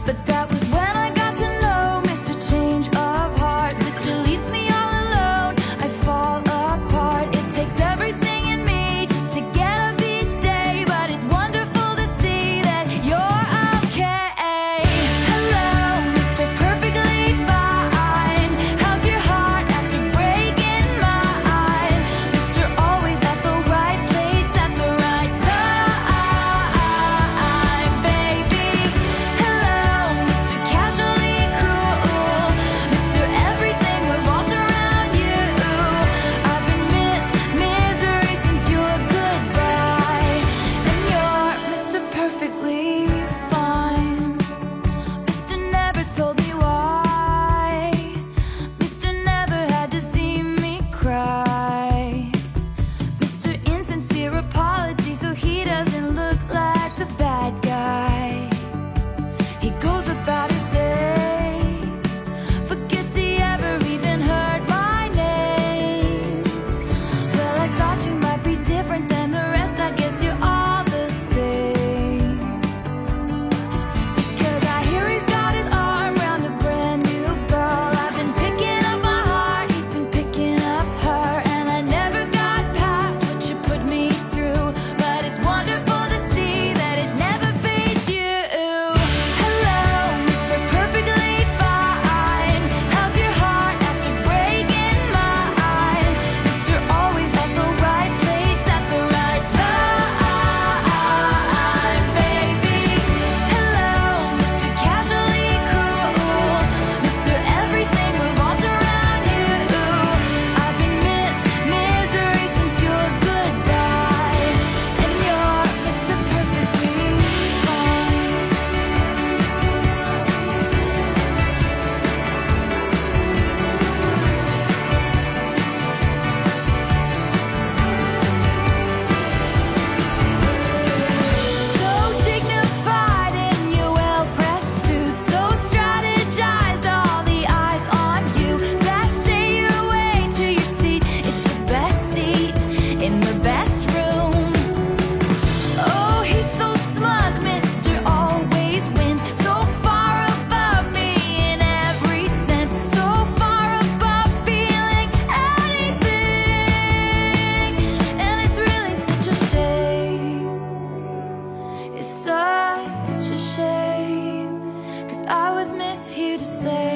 But that was when I got to know Mr. Change of Heart. Mr. leaves me all alone, I fall apart. It takes everything in me just to get up each day, but it's wonderful to see that you're okay. Hello, Mr. Perfectly Fine. How's your heart after breaking mine? Mr. Always at the right place at the right time, baby. Hello, Mr. Casually Cruel. Mr. Everything revolves around you. I've been misery since your goodbye. And you're Mr. Perfectly Fine. Mr. Never told me why. Mr. Never had to see me cry. Mr. Insincere apology so he doesn't look like the bad guy. He goes about his day, forgets he ever even heard my name. Well, I thought you might be different than the rest. I guess you're all the same. Because I hear he's got his arm around a brand new girl. I've been picking up my heart, he's been picking up her, and I never got past what you put me through. But it's wonderful to see that it never fazed you. Hello, Mr. Perfectly Fine. How's your heart after breaking mine? Mr. Always at the right place at the right time, baby. Hello, Mr. Casually Cruel. Mr. Everything revolves around you. I've been misery since your goodbye. And you're Mr. Perfectly Fine. So dignified in your well-pressed suit, so strategized, all the eyes on you. Sashay your way to your seat, it's the best seat in the best room. Oh, he's so smug, Mr. Always wins, so far above me in every sense, so far above feeling anything. And it's really such a shame. It's such a shame, 'cause I was here to stay.